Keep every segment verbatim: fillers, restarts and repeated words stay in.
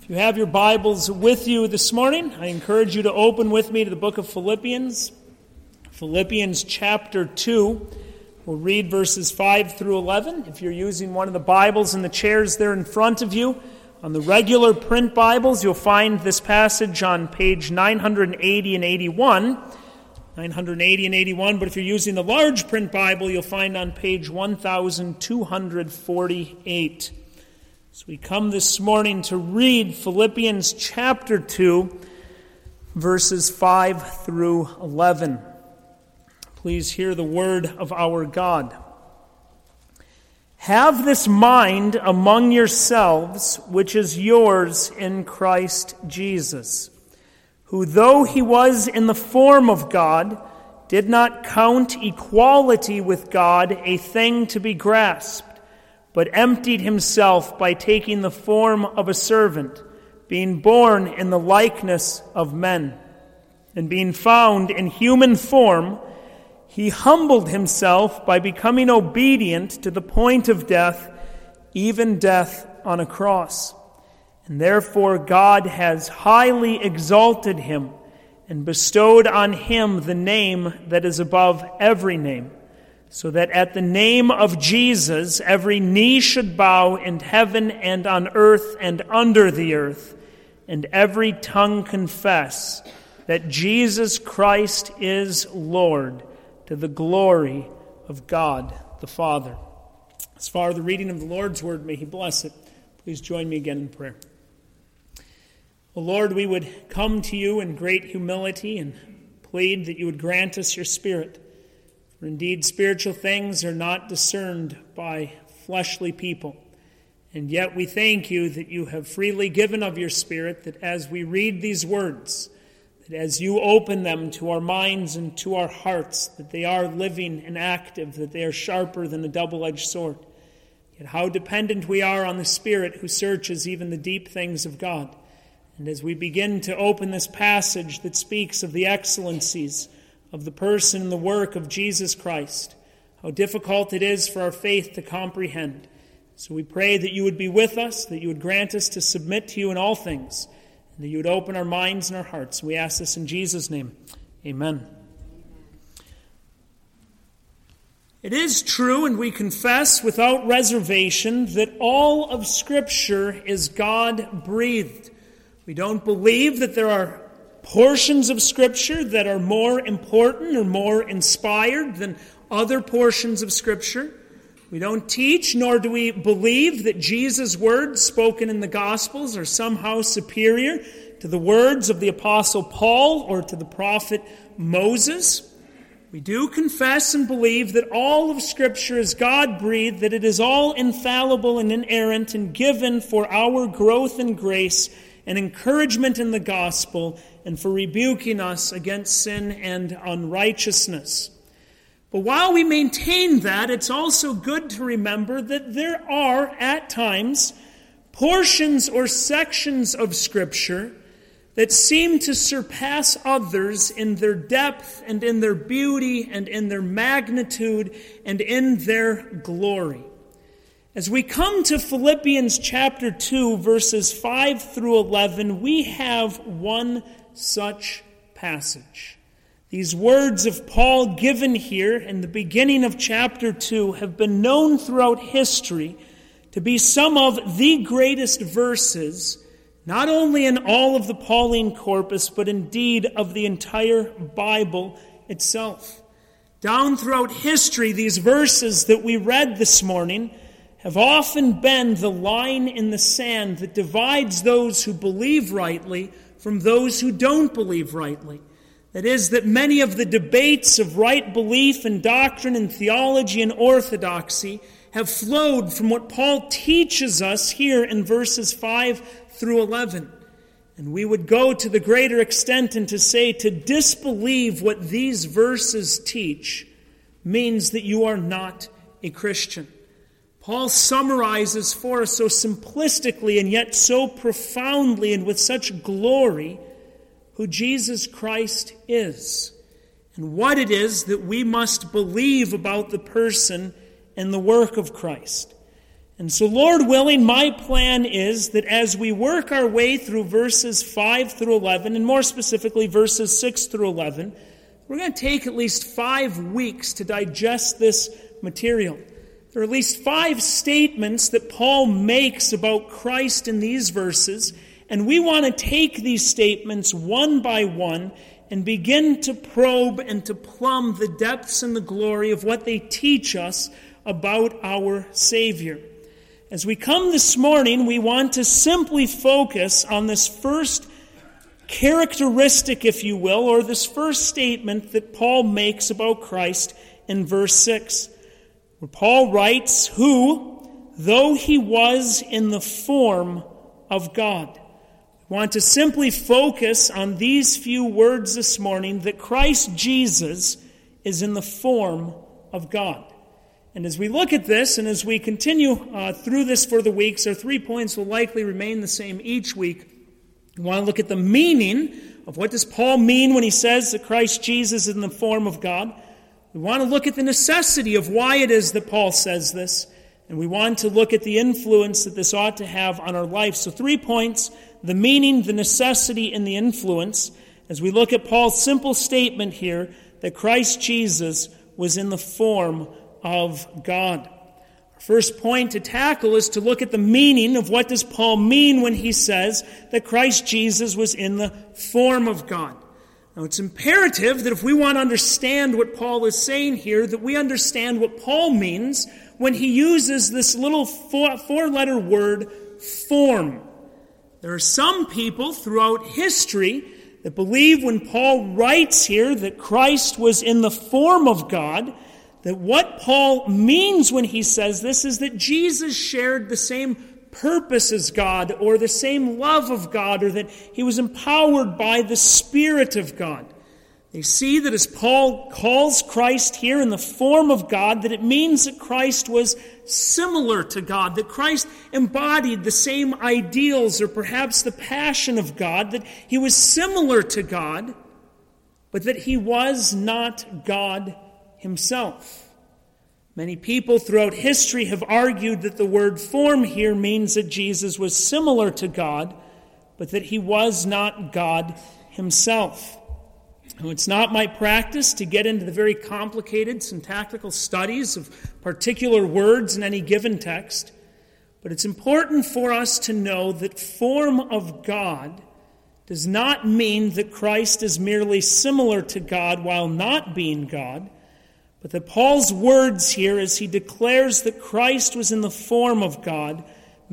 If you have your Bibles with you this morning, I encourage you to open with me to the book of Philippians. Philippians chapter two. We'll read verses five through eleven. If you're using one of the Bibles in the chairs there in front of you, on the regular print Bibles, you'll find this passage on page nine eighty and eighty-one. nine eighty and eighty-one, but if you're using the large print Bible, you'll find on page one thousand two hundred forty-eight. So we come this morning to read Philippians chapter two, verses five through eleven. Please hear the word of our God. Have this mind among yourselves, which is yours in Christ Jesus, who though he was in the form of God, did not count equality with God a thing to be grasped, but emptied himself by taking the form of a servant, being born in the likeness of men. And being found in human form, he humbled himself by becoming obedient to the point of death, even death on a cross. And therefore God has highly exalted him and bestowed on him the name that is above every name, so that at the name of Jesus every knee should bow in heaven and on earth and under the earth, and every tongue confess that Jesus Christ is Lord, to the glory of God the Father. As far as the reading of the Lord's word, may he bless it. Please join me again in prayer. O Lord, we would come to you in great humility and plead that you would grant us your Spirit. For indeed, spiritual things are not discerned by fleshly people. And yet we thank you that you have freely given of your Spirit, that as we read these words, that as you open them to our minds and to our hearts, that they are living and active, that they are sharper than a double-edged sword. Yet how dependent we are on the Spirit who searches even the deep things of God. And as we begin to open this passage that speaks of the excellencies of the person and the work of Jesus Christ, how difficult it is for our faith to comprehend. So we pray that you would be with us, that you would grant us to submit to you in all things, and that you would open our minds and our hearts. We ask this in Jesus' name. Amen. It is true, and we confess without reservation, that all of Scripture is God-breathed. We don't believe that there are portions of Scripture that are more important or more inspired than other portions of Scripture. We don't teach, nor do we believe that Jesus' words spoken in the Gospels are somehow superior to the words of the Apostle Paul or to the prophet Moses. We do confess and believe that all of Scripture is God-breathed, that it is all infallible and inerrant and given for our growth and grace and encouragement in the gospel, and for rebuking us against sin and unrighteousness. But while we maintain that, it's also good to remember that there are, at times, portions or sections of Scripture that seem to surpass others in their depth and in their beauty and in their magnitude and in their glory. As we come to Philippians chapter two, verses five through eleven, we have one such passage. These words of Paul given here in the beginning of chapter two have been known throughout history to be some of the greatest verses, not only in all of the Pauline corpus, but indeed of the entire Bible itself. Down throughout history, these verses that we read this morning have often been the line in the sand that divides those who believe rightly from those who don't believe rightly. That is, that many of the debates of right belief and doctrine and theology and orthodoxy have flowed from what Paul teaches us here in verses five through eleven. And we would go to the greater extent and to say to disbelieve what these verses teach means that you are not a Christian. Paul summarizes for us so simplistically and yet so profoundly and with such glory who Jesus Christ is and what it is that we must believe about the person and the work of Christ. And so, Lord willing, my plan is that as we work our way through verses five through eleven, and more specifically verses six through eleven, we're going to take at least five weeks to digest this material. There are at least five statements that Paul makes about Christ in these verses, and we want to take these statements one by one and begin to probe and to plumb the depths and the glory of what they teach us about our Savior. As we come this morning, we want to simply focus on this first characteristic, if you will, or this first statement that Paul makes about Christ in verse six, where Paul writes, who, though he was in the form of God. We want to simply focus on these few words this morning, that Christ Jesus is in the form of God. And as we look at this, and as we continue uh, through this for the weeks, our three points will likely remain the same each week. We want to look at the meaning of what does Paul mean when he says that Christ Jesus is in the form of God. We want to look at the necessity of why it is that Paul says this. And we want to look at the influence that this ought to have on our life. So three points, the meaning, the necessity, and the influence, as we look at Paul's simple statement here that Christ Jesus was in the form of God. Our first point to tackle is to look at the meaning of what does Paul mean when he says that Christ Jesus was in the form of God. Now it's imperative that if we want to understand what Paul is saying here, that we understand what Paul means when he uses this little four, four-letter word, form. There are some people throughout history that believe when Paul writes here that Christ was in the form of God, that what Paul means when he says this is that Jesus shared the same purpose as God, or the same love of God, or that he was empowered by the Spirit of God. They see that as Paul calls Christ here in the form of God, that it means that Christ was similar to God, that Christ embodied the same ideals, or perhaps the passion of God, that he was similar to God, but that he was not God himself. Many people throughout history have argued that the word form here means that Jesus was similar to God, but that he was not God himself. Now, it's not my practice to get into the very complicated syntactical studies of particular words in any given text, but it's important for us to know that form of God does not mean that Christ is merely similar to God while not being God, but that Paul's words here, as he declares that Christ was in the form of God,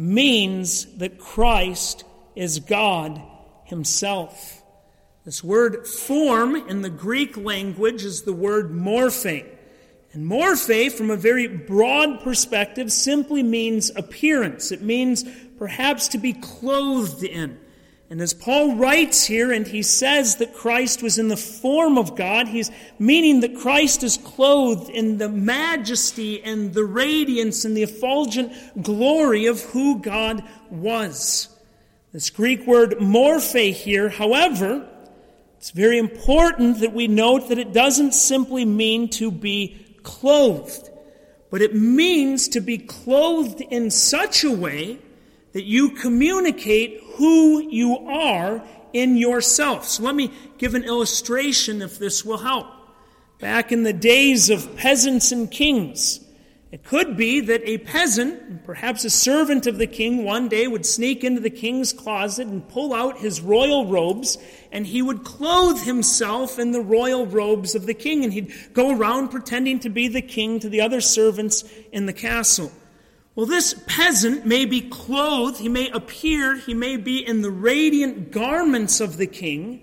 means that Christ is God himself. This word form in the Greek language is the word morphe. And morphe, from a very broad perspective, simply means appearance. It means perhaps to be clothed in. And as Paul writes here, and he says that Christ was in the form of God, he's meaning that Christ is clothed in the majesty and the radiance and the effulgent glory of who God was. This Greek word morphe here, however, it's very important that we note that it doesn't simply mean to be clothed, but it means to be clothed in such a way that you communicate who you are in yourself. So let me give an illustration if this will help. Back in the days of peasants and kings, it could be that a peasant, perhaps a servant of the king, one day would sneak into the king's closet and pull out his royal robes, and he would clothe himself in the royal robes of the king, and he'd go around pretending to be the king to the other servants in the castle. Well, this peasant may be clothed, he may appear, he may be in the radiant garments of the king,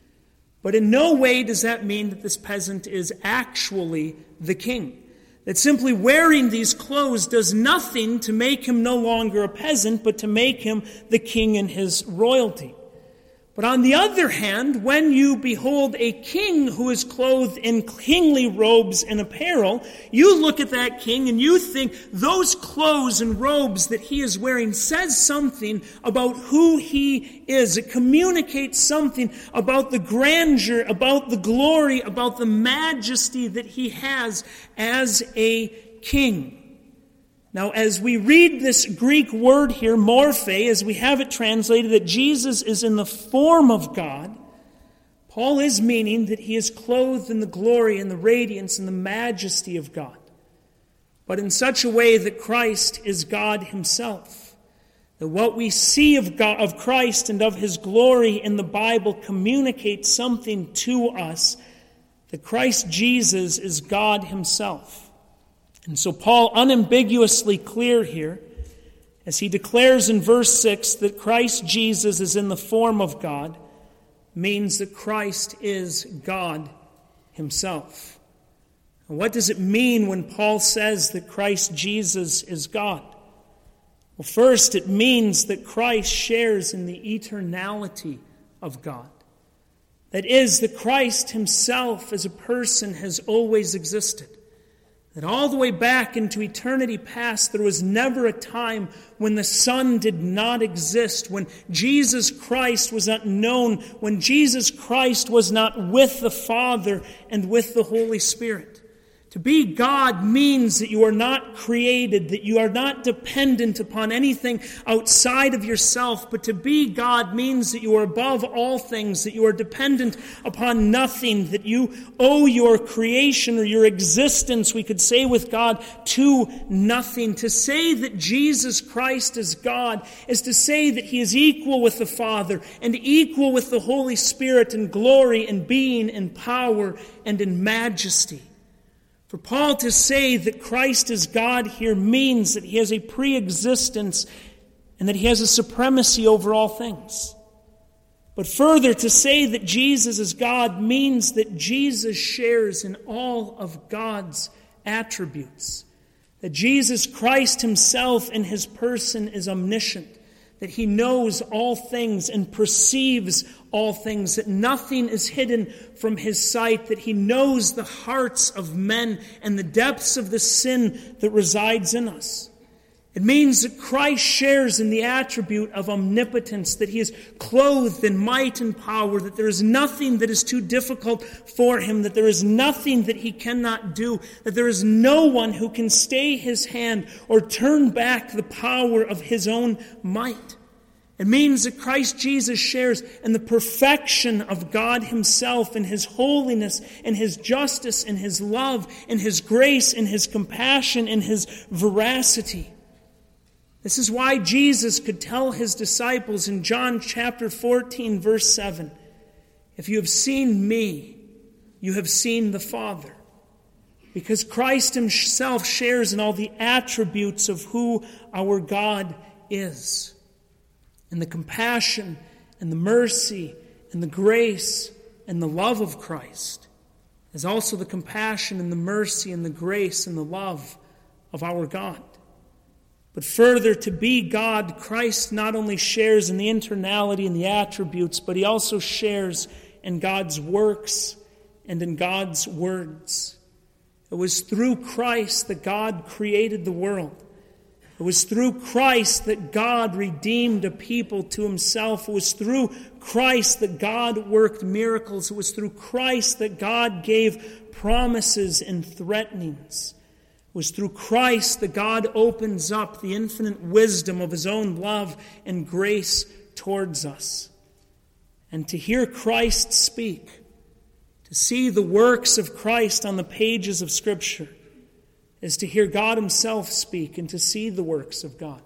but in no way does that mean that this peasant is actually the king. That simply wearing these clothes does nothing to make him no longer a peasant, but to make him the king in his royalty. But on the other hand, when you behold a king who is clothed in kingly robes and apparel, you look at that king and you think those clothes and robes that he is wearing says something about who he is. It communicates something about the grandeur, about the glory, about the majesty that he has as a king. Now, as we read this Greek word here, morphe, as we have it translated that Jesus is in the form of God, Paul is meaning that he is clothed in the glory and the radiance and the majesty of God, but in such a way that Christ is God himself. That what we see of God, of Christ and of his glory in the Bible communicates something to us, that Christ Jesus is God himself. And so Paul, unambiguously clear here, as he declares in verse six that Christ Jesus is in the form of God, means that Christ is God himself. And what does it mean when Paul says that Christ Jesus is God? Well, first, it means that Christ shares in the eternality of God. That is, that Christ himself as a person has always existed. That all the way back into eternity past, there was never a time when the Son did not exist, when Jesus Christ was not known, when Jesus Christ was not with the Father and with the Holy Spirit. To be God means that you are not created, that you are not dependent upon anything outside of yourself, but to be God means that you are above all things, that you are dependent upon nothing, that you owe your creation or your existence, we could say with God, to nothing. To say that Jesus Christ is God is to say that he is equal with the Father and equal with the Holy Spirit in glory and being and power and in majesty. For Paul to say that Christ is God here means that he has a pre-existence and that he has a supremacy over all things. But further, to say that Jesus is God means that Jesus shares in all of God's attributes. That Jesus Christ himself in his person is omniscient. That he knows all things and perceives all things, that nothing is hidden from his sight, that he knows the hearts of men and the depths of the sin that resides in us. It means that Christ shares in the attribute of omnipotence, that he is clothed in might and power, that there is nothing that is too difficult for him, that there is nothing that he cannot do, that there is no one who can stay his hand or turn back the power of his own might. It means that Christ Jesus shares in the perfection of God himself, in his holiness, in his justice, in his love, in his grace, in his compassion, in his veracity. This is why Jesus could tell his disciples in John chapter fourteen, verse seven, "If you have seen me, you have seen the Father." Because Christ himself shares in all the attributes of who our God is. And the compassion and the mercy and the grace and the love of Christ is also the compassion and the mercy and the grace and the love of our God. But further, to be God, Christ not only shares in the internality and the attributes, but he also shares in God's works and in God's words. It was through Christ that God created the world. It was through Christ that God redeemed a people to himself. It was through Christ that God worked miracles. It was through Christ that God gave promises and threatenings. It was through Christ that God opens up the infinite wisdom of his own love and grace towards us. And to hear Christ speak, to see the works of Christ on the pages of Scripture, is to hear God himself speak and to see the works of God.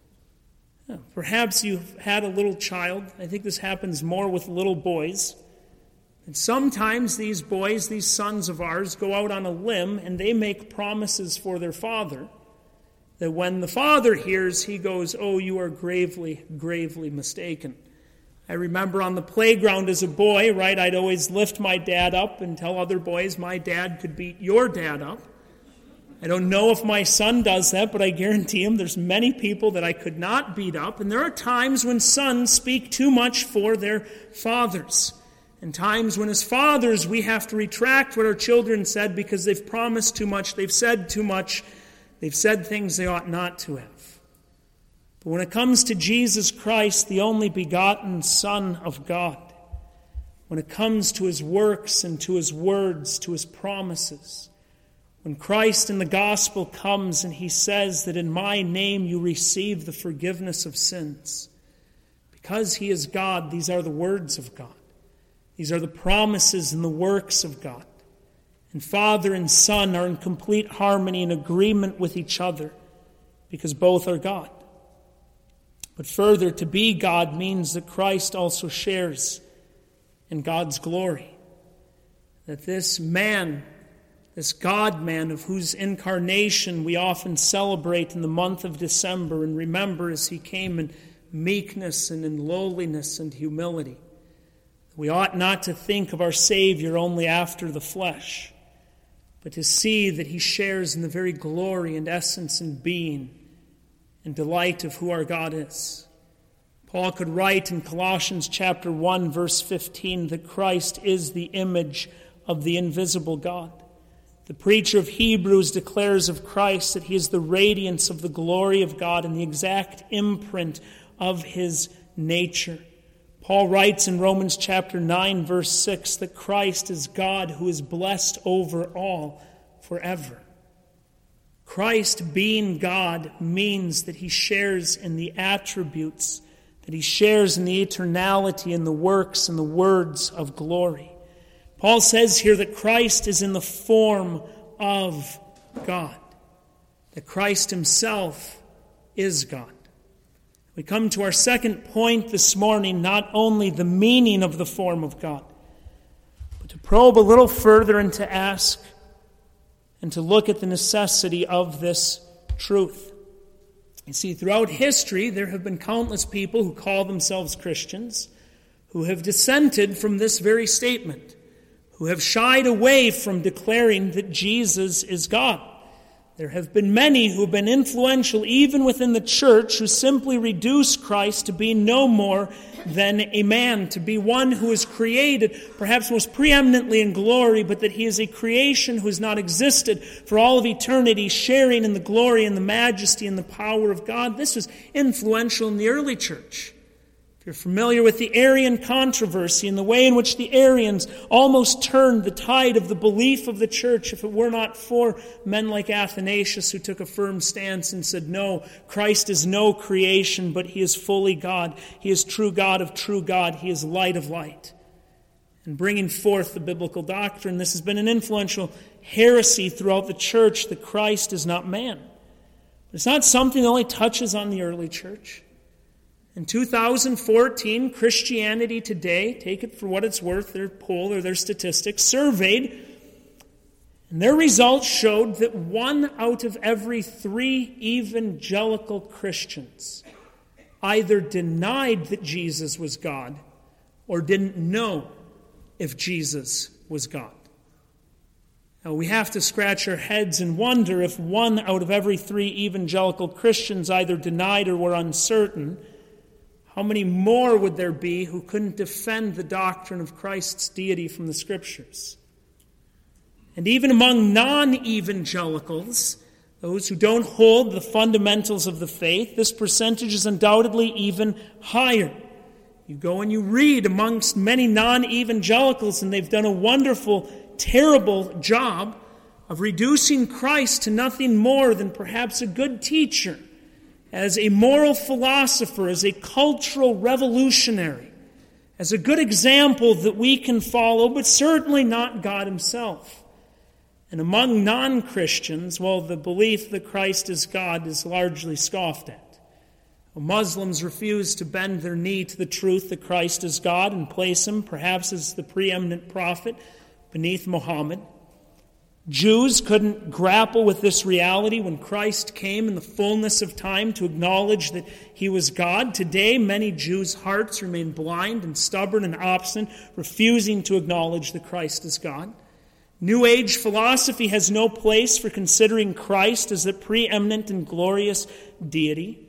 Perhaps you've had a little child. I think this happens more with little boys. And sometimes these boys, these sons of ours, go out on a limb and they make promises for their father that when the father hears, he goes, "Oh, you are gravely, gravely mistaken." I remember on the playground as a boy, right, I'd always lift my dad up and tell other boys my dad could beat your dad up. I don't know if my son does that, but I guarantee him there's many people that I could not beat up. And there are times when sons speak too much for their fathers. And times when as fathers we have to retract what our children said because they've promised too much, they've said too much, they've said things they ought not to have. But when it comes to Jesus Christ, the only begotten Son of God, when it comes to his works and to his words, to his promises, When Christ in the gospel comes and he says that in my name you receive the forgiveness of sins, because he is God, these are the words of God. These are the promises and the works of God. And Father and Son are in complete harmony and agreement with each other because both are God. But further, to be God means that Christ also shares in God's glory. That this man, this God-man of whose incarnation we often celebrate in the month of December and remember as he came in meekness and in lowliness and humility. We ought not to think of our Savior only after the flesh, but to see that he shares in the very glory and essence and being and delight of who our God is. Paul could write in Colossians chapter one, verse fifteen, that Christ is the image of the invisible God. The preacher of Hebrews declares of Christ that he is the radiance of the glory of God and the exact imprint of his nature. Paul writes in Romans chapter nine, verse six, that Christ is God who is blessed over all forever. Christ being God means that he shares in the attributes, that he shares in the eternality and the works and the words of glory. Paul says here that Christ is in the form of God, that Christ himself is God. We come to our second point this morning, not only the meaning of the form of God, but to probe a little further and to ask and to look at the necessity of this truth. You see, throughout history, there have been countless people who call themselves Christians who have dissented from this very statement, who have shied away from declaring that Jesus is God. There have been many who have been influential even within the church who simply reduce Christ to be no more than a man, to be one who is created, perhaps most preeminently in glory, but that he is a creation who has not existed for all of eternity, sharing in the glory and the majesty and the power of God. This was influential in the early church. If you're familiar with the Arian controversy and the way in which the Arians almost turned the tide of the belief of the church, if it were not for men like Athanasius who took a firm stance and said, no, Christ is no creation, but he is fully God. He is true God of true God. He is light of light. And bringing forth the biblical doctrine, this has been an influential heresy throughout the church that Christ is not man. It's not something that only touches on the early church. In two thousand fourteen, Christianity Today, take it for what it's worth, their poll or their statistics, surveyed, and their results showed that one out of every three evangelical Christians either denied that Jesus was God or didn't know if Jesus was God. Now, we have to scratch our heads and wonder if one out of every three evangelical Christians either denied or were uncertain, how many more would there be who couldn't defend the doctrine of Christ's deity from the Scriptures? And even among non-evangelicals, those who don't hold the fundamentals of the faith, this percentage is undoubtedly even higher. You go and you read amongst many non-evangelicals, and they've done a wonderful, terrible job of reducing Christ to nothing more than perhaps a good teacher, as a moral philosopher, as a cultural revolutionary, as a good example that we can follow, but certainly not God himself. And among non-Christians, well, the belief that Christ is God is largely scoffed at. Muslims refuse to bend their knee to the truth that Christ is God and place him, perhaps as the preeminent prophet, beneath Muhammad. Jews couldn't grapple with this reality when Christ came in the fullness of time to acknowledge that he was God. Today, many Jews' hearts remain blind and stubborn and obstinate, refusing to acknowledge that Christ is God. New Age philosophy has no place for considering Christ as the preeminent and glorious deity.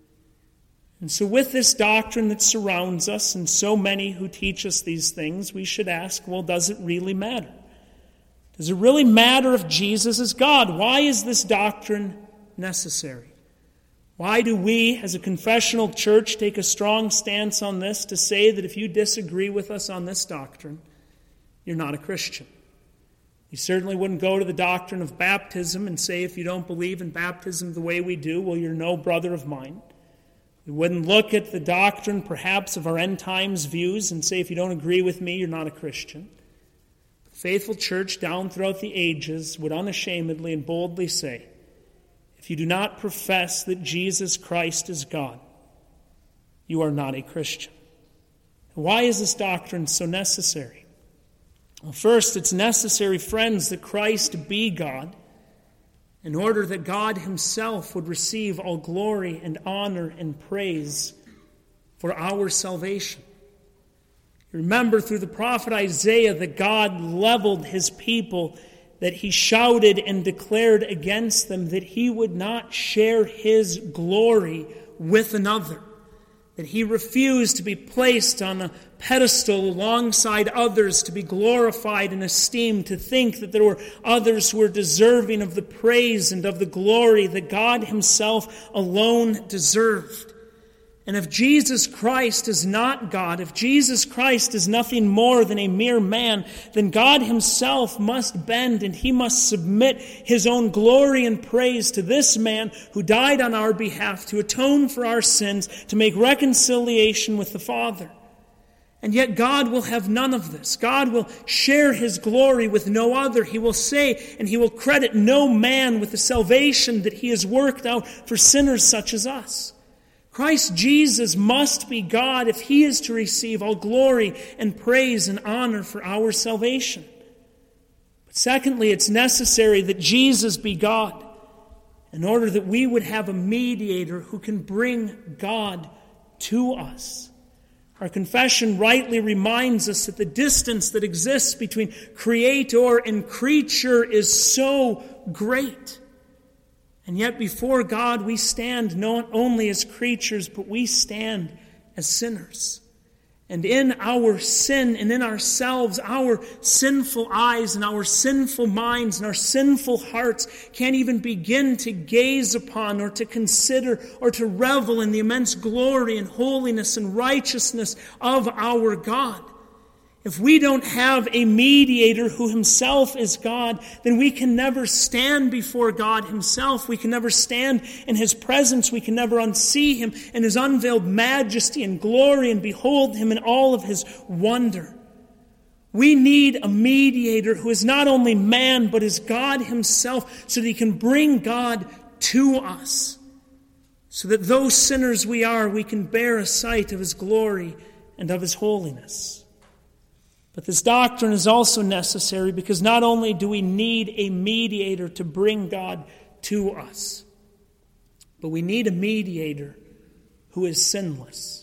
And so with this doctrine that surrounds us and so many who teach us these things, we should ask, well, does it really matter? Does it really matter if Jesus is God? Why is this doctrine necessary? Why do we, as a confessional church, take a strong stance on this to say that if you disagree with us on this doctrine, you're not a Christian? We certainly wouldn't go to the doctrine of baptism and say, if you don't believe in baptism the way we do, well, you're no brother of mine. We wouldn't look at the doctrine, perhaps, of our end times views and say, if you don't agree with me, you're not a Christian. The faithful church down throughout the ages would unashamedly and boldly say, if you do not profess that Jesus Christ is God, you are not a Christian. Why is this doctrine so necessary? Well, first, it's necessary, friends, that Christ be God, in order that God himself would receive all glory and honor and praise for our salvation. Remember through the prophet Isaiah that God leveled his people, that he shouted and declared against them that he would not share his glory with another, that he refused to be placed on a pedestal alongside others, to be glorified and esteemed, to think that there were others who were deserving of the praise and of the glory that God himself alone deserved. And if Jesus Christ is not God, if Jesus Christ is nothing more than a mere man, then God himself must bend and he must submit his own glory and praise to this man who died on our behalf to atone for our sins, to make reconciliation with the Father. And yet God will have none of this. God will share his glory with no other. He will say and he will credit no man with the salvation that he has worked out for sinners such as us. Christ Jesus must be God if he is to receive all glory and praise and honor for our salvation. But secondly, it's necessary that Jesus be God in order that we would have a mediator who can bring God to us. Our confession rightly reminds us that the distance that exists between creator and creature is so great. And yet before God we stand not only as creatures, but we stand as sinners. And in our sin and in ourselves, our sinful eyes and our sinful minds and our sinful hearts can't even begin to gaze upon or to consider or to revel in the immense glory and holiness and righteousness of our God. If we don't have a mediator who himself is God, then we can never stand before God himself. We can never stand in his presence. We can never unsee him in his unveiled majesty and glory and behold him in all of his wonder. We need a mediator who is not only man, but is God himself, so that he can bring God to us, so that though sinners we are, we can bear a sight of his glory and of his holiness. But this doctrine is also necessary because not only do we need a mediator to bring God to us, but we need a mediator who is sinless.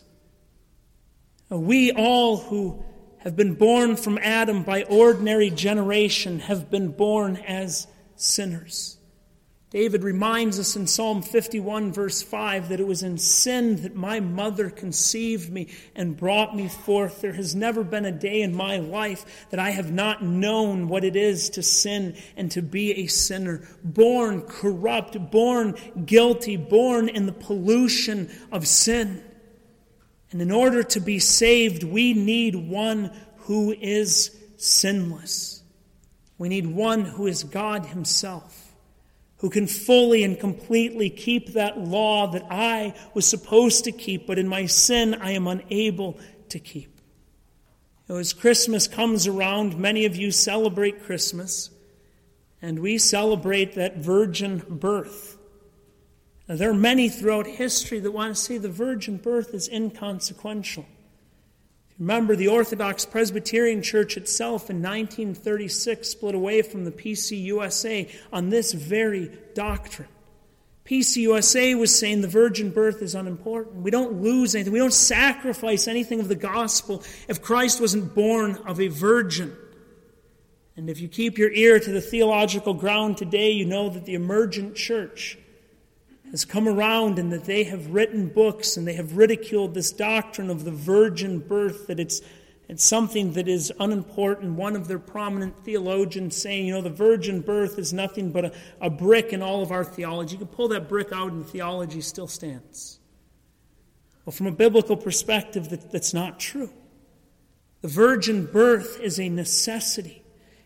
We all who have been born from Adam by ordinary generation have been born as sinners. David reminds us in Psalm fifty-one, verse five, that it was in sin that my mother conceived me and brought me forth. There has never been a day in my life that I have not known what it is to sin and to be a sinner. Born corrupt, born guilty, born in the pollution of sin. And in order to be saved, we need one who is sinless. We need one who is God himself, who can fully and completely keep that law that I was supposed to keep, but in my sin I am unable to keep. You know, as Christmas comes around, many of you celebrate Christmas, and we celebrate that virgin birth. Now, there are many throughout history that want to say the virgin birth is inconsequential. Remember, the Orthodox Presbyterian Church itself in nineteen thirty-six split away from the P C U S A on this very doctrine. P C U S A was saying the virgin birth is unimportant. We don't lose anything. We don't sacrifice anything of the gospel if Christ wasn't born of a virgin. And if you keep your ear to the theological ground today, you know that the emergent church has come around and that they have written books and they have ridiculed this doctrine of the virgin birth, that it's, it's something that is unimportant. One of their prominent theologians saying, you know, the virgin birth is nothing but a, a brick in all of our theology. You can pull that brick out and theology still stands. Well, from a biblical perspective, that, that's not true. The virgin birth is a necessity.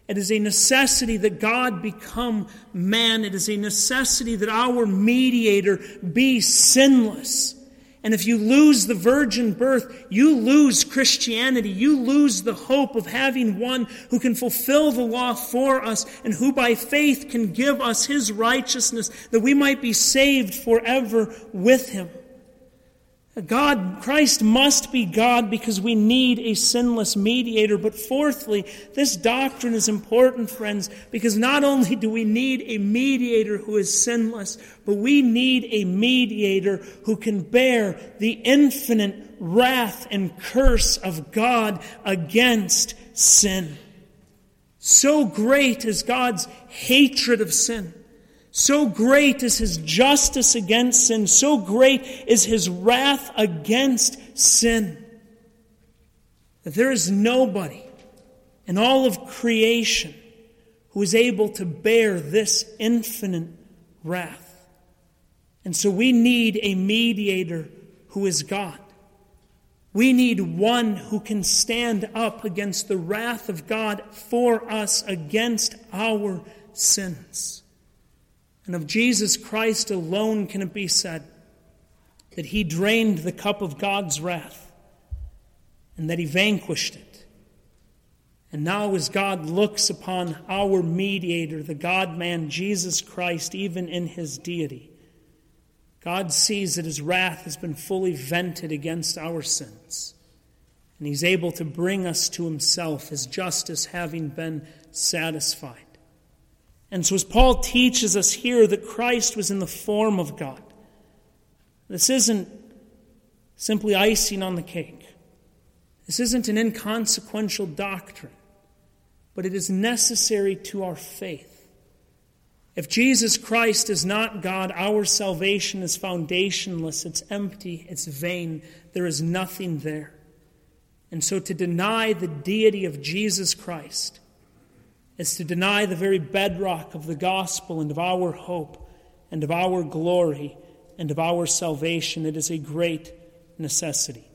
It is a necessity that God become man. It is a necessity that our mediator be sinless. And if you lose the virgin birth, you lose Christianity. You lose the hope of having one who can fulfill the law for us and who by faith can give us his righteousness that we might be saved forever with him. God, Christ must be God because we need a sinless mediator. But fourthly, this doctrine is important, friends, because not only do we need a mediator who is sinless, but we need a mediator who can bear the infinite wrath and curse of God against sin. So great is God's hatred of sin. So great is his justice against sin. So great is his wrath against sin that there is nobody in all of creation who is able to bear this infinite wrath. And so we need a mediator who is God. We need one who can stand up against the wrath of God for us against our sins. And of Jesus Christ alone can it be said that he drained the cup of God's wrath and that he vanquished it. And now as God looks upon our mediator, the God-man Jesus Christ, even in his deity, God sees that his wrath has been fully vented against our sins. And he's able to bring us to himself, his justice having been satisfied. And so as Paul teaches us here that Christ was in the form of God, this isn't simply icing on the cake. This isn't an inconsequential doctrine, but it is necessary to our faith. If Jesus Christ is not God, our salvation is foundationless, it's empty, it's vain, there is nothing there. And so to deny the deity of Jesus Christ is to deny the very bedrock of the gospel and of our hope and of our glory and of our salvation. It is a great necessity.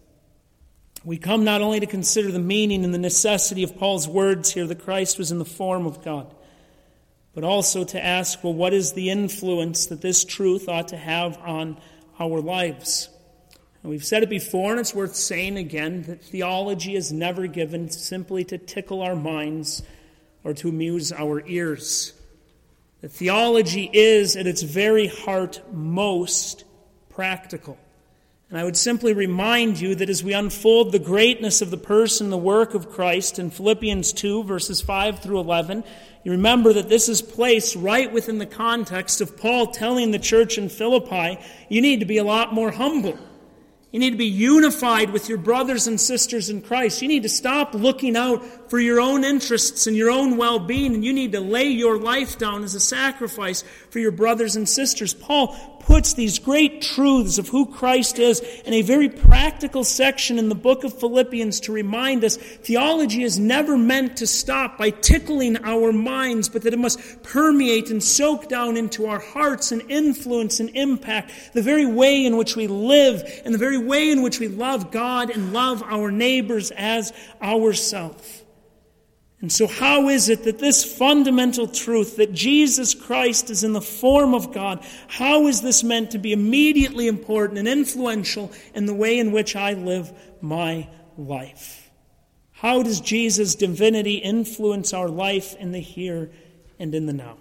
We come not only to consider the meaning and the necessity of Paul's words here that Christ was in the form of God, but also to ask, well, what is the influence that this truth ought to have on our lives? And we've said it before, and it's worth saying again, that theology is never given simply to tickle our minds or to amuse our ears. The theology is, at its very heart, most practical. And I would simply remind you that as we unfold the greatness of the person, the work of Christ in Philippians two, verses five through eleven, you remember that this is placed right within the context of Paul telling the church in Philippi, you need to be a lot more humble. You need to be unified with your brothers and sisters in Christ. You need to stop looking out for your own interests and your own well-being, and you need to lay your life down as a sacrifice for your brothers and sisters. Paul puts these great truths of who Christ is in a very practical section in the book of Philippians to remind us theology is never meant to stop by tickling our minds, but that it must permeate and soak down into our hearts and influence and impact the very way in which we live and the very way in which we love God and love our neighbors as ourselves. And so how is it that this fundamental truth, that Jesus Christ is in the form of God, how is this meant to be immediately important and influential in the way in which I live my life? How does Jesus' divinity influence our life in the here and in the now?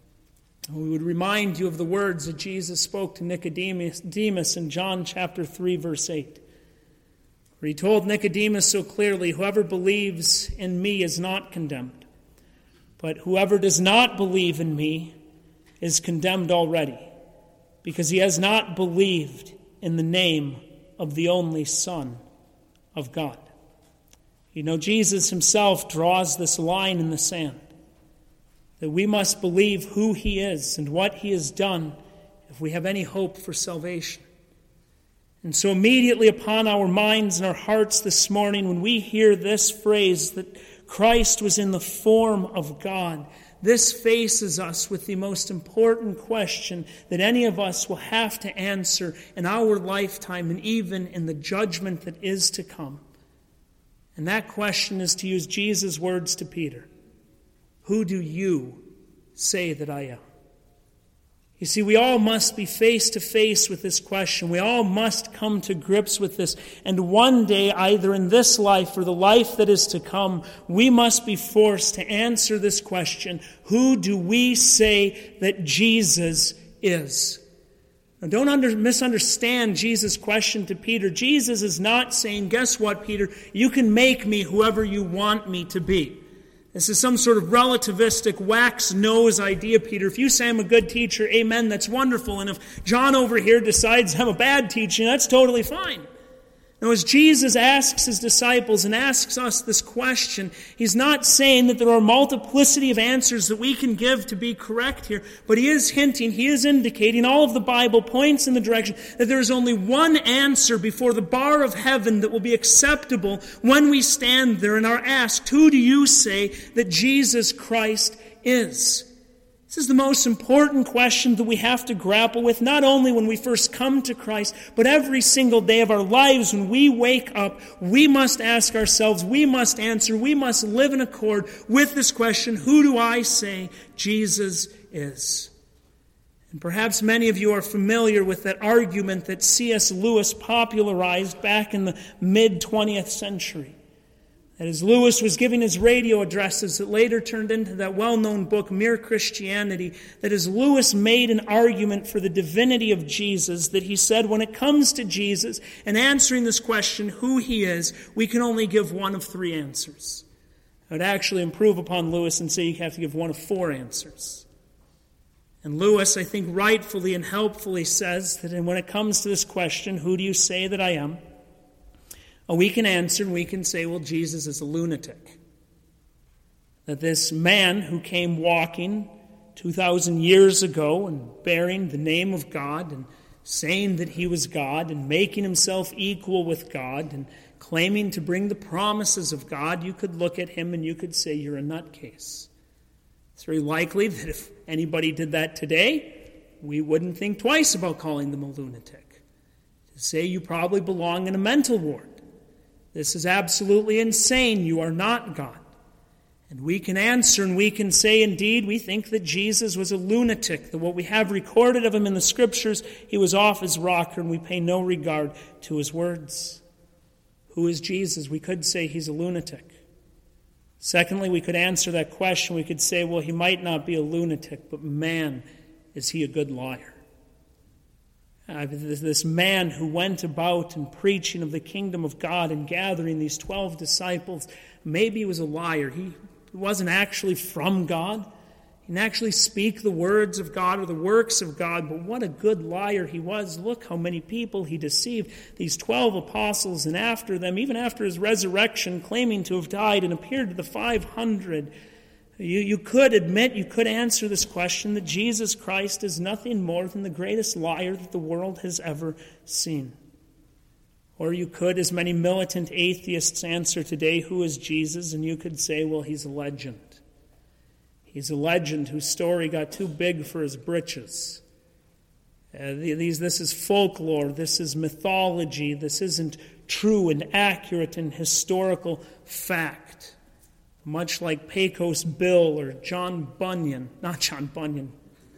We would remind you of the words that Jesus spoke to Nicodemus in John chapter three, verse eight. Where he told Nicodemus so clearly, whoever believes in me is not condemned, but whoever does not believe in me is condemned already, because he has not believed in the name of the only Son of God. You know, Jesus himself draws this line in the sand, that we must believe who he is and what he has done if we have any hope for salvation. And so immediately upon our minds and our hearts this morning, when we hear this phrase that Christ was in the form of God, this faces us with the most important question that any of us will have to answer in our lifetime and even in the judgment that is to come. And that question is, to use Jesus' words to Peter, who do you say that I am? You see, we all must be face to face with this question. We all must come to grips with this. And one day, either in this life or the life that is to come, we must be forced to answer this question: who do we say that Jesus is? Now, don't under, misunderstand Jesus' question to Peter. Jesus is not saying, guess what, Peter? You can make me whoever you want me to be. This is some sort of relativistic wax-nose idea, Peter. If you say I'm a good teacher, amen, that's wonderful. And if John over here decides I'm a bad teacher, that's totally fine. Now, as Jesus asks his disciples and asks us this question, he's not saying that there are a multiplicity of answers that we can give to be correct here, but he is hinting, he is indicating, all of the Bible points in the direction that there is only one answer before the bar of heaven that will be acceptable when we stand there and are asked, who do you say that Jesus Christ is? This is the most important question that we have to grapple with, not only when we first come to Christ, but every single day of our lives when we wake up. We must ask ourselves, we must answer, we must live in accord with this question: who do I say Jesus is? And perhaps many of you are familiar with that argument that C S Lewis popularized back in the mid-twentieth century. That as Lewis was giving his radio addresses that later turned into that well-known book, Mere Christianity, that as Lewis made an argument for the divinity of Jesus, that he said, when it comes to Jesus and answering this question, who he is, we can only give one of three answers. I would actually improve upon Lewis and say you have to give one of four answers. And Lewis, I think rightfully and helpfully says that when it comes to this question, who do you say that I am? We can answer and we can say, well, Jesus is a lunatic. That this man who came walking two thousand years ago and bearing the name of God and saying that he was God and making himself equal with God and claiming to bring the promises of God, you could look at him and you could say you're a nutcase. It's very likely that if anybody did that today, we wouldn't think twice about calling them a lunatic. To say you probably belong in a mental ward. This is absolutely insane. You are not God. And we can answer and we can say, indeed, we think that Jesus was a lunatic, that what we have recorded of him in the Scriptures, he was off his rocker and we pay no regard to his words. Who is Jesus? We could say he's a lunatic. Secondly, we could answer that question. We could say, well, he might not be a lunatic, but man, is he a good liar. Uh, this man who went about and preaching of the kingdom of God and gathering these twelve disciples, maybe he was a liar. He wasn't actually from God. He didn't actually speak the words of God or the works of God, but what a good liar he was. Look how many people he deceived. These twelve apostles, and after them, even after his resurrection, claiming to have died and appeared to the five hundred. You, you could admit, you could answer this question that Jesus Christ is nothing more than the greatest liar that the world has ever seen. Or you could, as many militant atheists answer today, who is Jesus? And you could say, well, he's a legend. He's a legend whose story got too big for his britches. Uh, these, this is folklore, this is mythology, this isn't true and accurate and historical fact. Much like Pecos Bill or John Bunyan, not John Bunyan,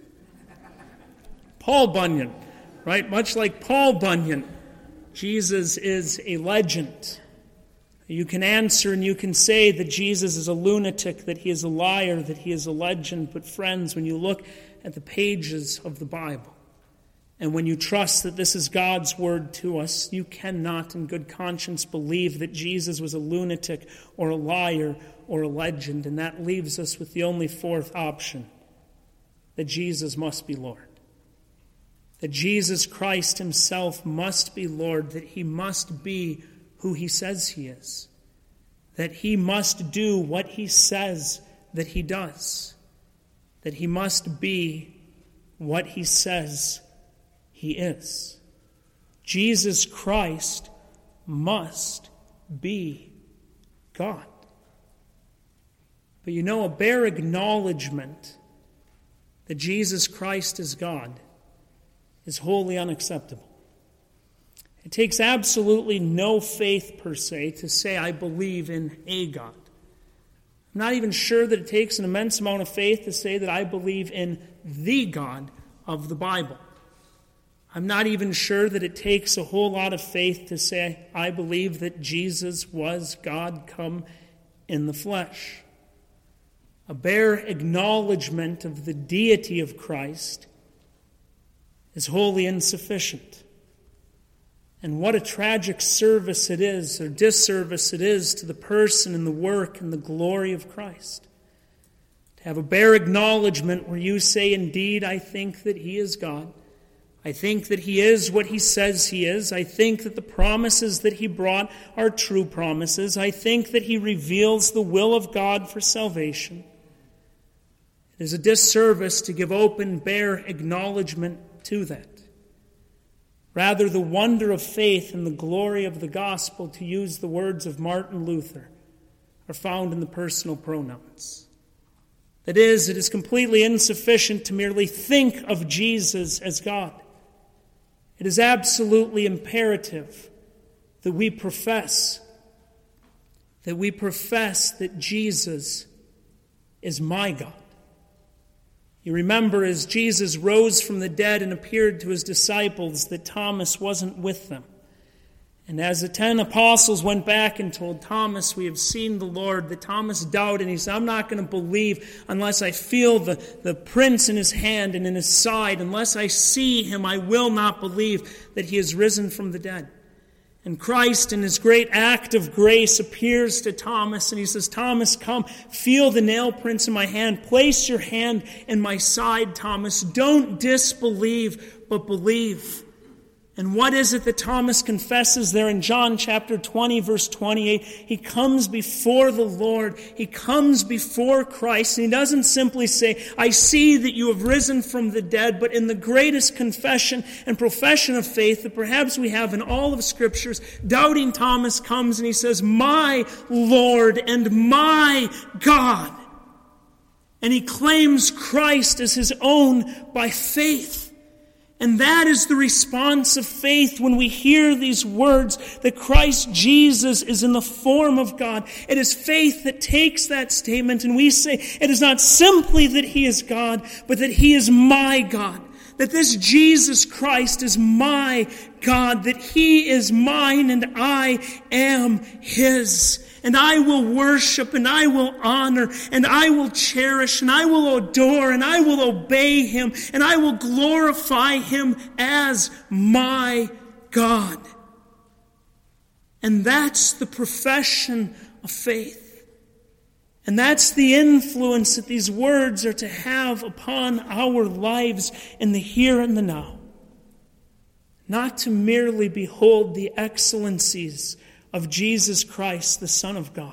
Paul Bunyan, right? Much like Paul Bunyan, Jesus is a legend. You can answer and you can say that Jesus is a lunatic, that he is a liar, that he is a legend. But friends, when you look at the pages of the Bible, and when you trust that this is God's word to us, you cannot in good conscience believe that Jesus was a lunatic or a liar or a legend. And that leaves us with the only fourth option, that Jesus must be Lord. That Jesus Christ himself must be Lord, that he must be who he says he is. That he must do what he says that he does. That he must be what he says he is. Jesus Christ must be God. But you know, a bare acknowledgement that Jesus Christ is God is wholly unacceptable. It takes absolutely no faith per se to say, I believe in a God. I'm I'm not even sure that it takes an immense amount of faith to say that I believe in the God of the Bible. I'm not even sure that it takes a whole lot of faith to say I believe that Jesus was God come in the flesh. A bare acknowledgement of the deity of Christ is wholly insufficient. And what a tragic service it is, or disservice it is, to the person and the work and the glory of Christ. To have a bare acknowledgement where you say, indeed, I think that he is God. I think that he is what he says he is. I think that the promises that he brought are true promises. I think that he reveals the will of God for salvation. It is a disservice to give open, bare acknowledgement to that. Rather, the wonder of faith and the glory of the gospel, to use the words of Martin Luther, are found in the personal pronouns. That is, it is completely insufficient to merely think of Jesus as God. It is absolutely imperative that we profess, that we profess that Jesus is my God. You remember, as Jesus rose from the dead and appeared to his disciples, that Thomas wasn't with them. And as the ten apostles went back and told Thomas, we have seen the Lord, that Thomas doubted, and he said, I'm not going to believe unless I feel the, the prints in his hand and in his side. Unless I see him, I will not believe that he has risen from the dead. And Christ, in his great act of grace, appears to Thomas, and he says, Thomas, come, feel the nail prints in my hand. Place your hand in my side, Thomas. Don't disbelieve, but believe. And what is it that Thomas confesses there in John chapter twenty, verse twenty-eight? He comes before the Lord. He comes before Christ. And he doesn't simply say, I see that you have risen from the dead, but in the greatest confession and profession of faith that perhaps we have in all of Scriptures, doubting Thomas comes and he says, my Lord and my God. And he claims Christ as his own by faith. And that is the response of faith when we hear these words that Christ Jesus is in the form of God. It is faith that takes that statement and we say it is not simply that he is God, but that he is my God. That this Jesus Christ is my God, that he is mine and I am his. And I will worship, and I will honor, and I will cherish, and I will adore, and I will obey him, and I will glorify him as my God. And that's the profession of faith. And that's the influence that these words are to have upon our lives in the here and the now. Not to merely behold the excellencies of Jesus Christ, the Son of God,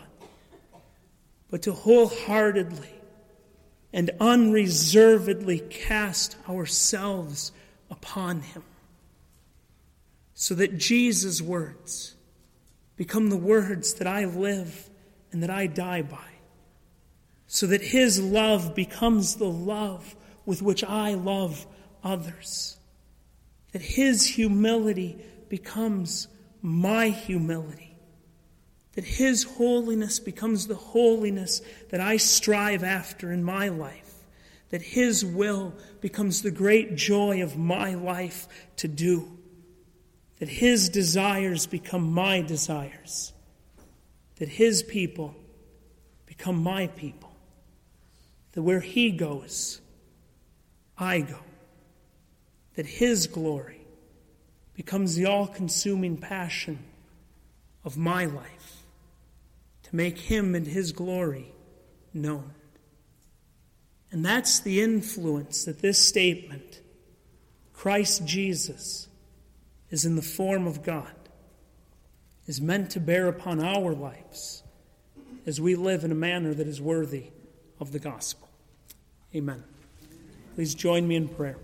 but to wholeheartedly and unreservedly cast ourselves upon him, so that Jesus' words become the words that I live and that I die by, so that his love becomes the love with which I love others, that his humility becomes my humility, that his holiness becomes the holiness that I strive after in my life, that his will becomes the great joy of my life to do, that his desires become my desires, that his people become my people, that where he goes, I go, that his glory becomes the all-consuming passion of my life, to make him and his glory known. And that's the influence that this statement, Christ Jesus is in the form of God, is meant to bear upon our lives as we live in a manner that is worthy of the gospel. Amen. Please join me in prayer.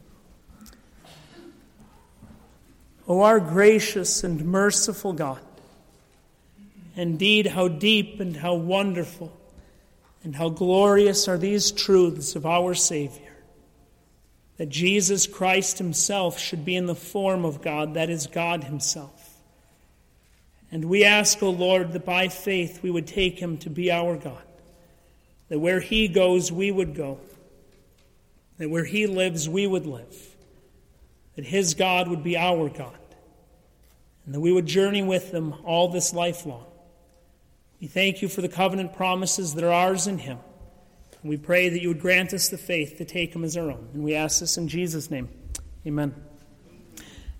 O our gracious and merciful God, indeed how deep and how wonderful and how glorious are these truths of our Savior, that Jesus Christ himself should be in the form of God, that is God himself. And we ask, O Lord, that by faith we would take him to be our God, that where he goes, we would go, that where he lives, we would live, that his God would be our God, and that we would journey with him all this life long. We thank you for the covenant promises that are ours in him. And we pray that you would grant us the faith to take them as our own. And we ask this in Jesus' name. Amen.